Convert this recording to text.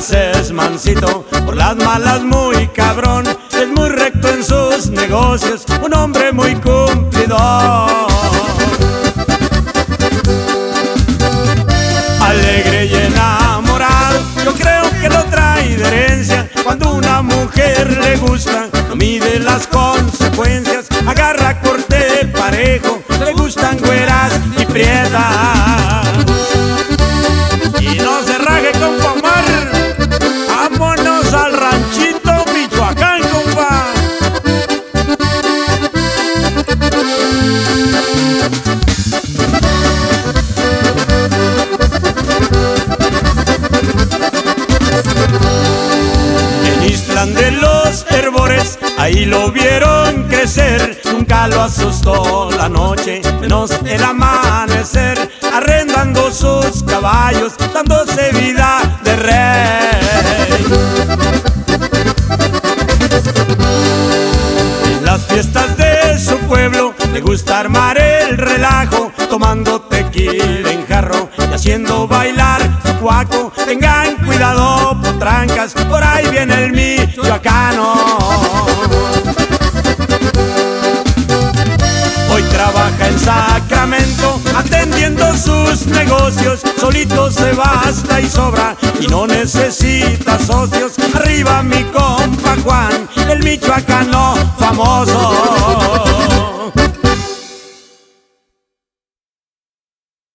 veras es mansito, por las malas muy cabrón, es muy recto en sus negocios, un hombre muy cumplidor. Alegre y enamorado, yo creo que lo trae de herencia. Cuando una mujer le gusta, no mide las consecuencias, agarra corte parejo, le gustan güeras y prietas. Y no se raje, compa Omar, vámonos al ranchito Michoacán, compa. De los herbores, ahí lo vieron crecer, nunca lo asustó la noche, menos el amanecer, arrendando sus caballos, dándose vida de rey. En las fiestas de su pueblo le gusta armar el relajo, tomando tequila en jarro y haciendo bailar su cuaco. Tengan cuidado, potrancas, por ahí viene el michoacano. Hoy trabaja en Sacramento, atendiendo sus negocios, solito se basta y sobra y no necesita socios. Arriba mi compa Juan, el michoacano famoso.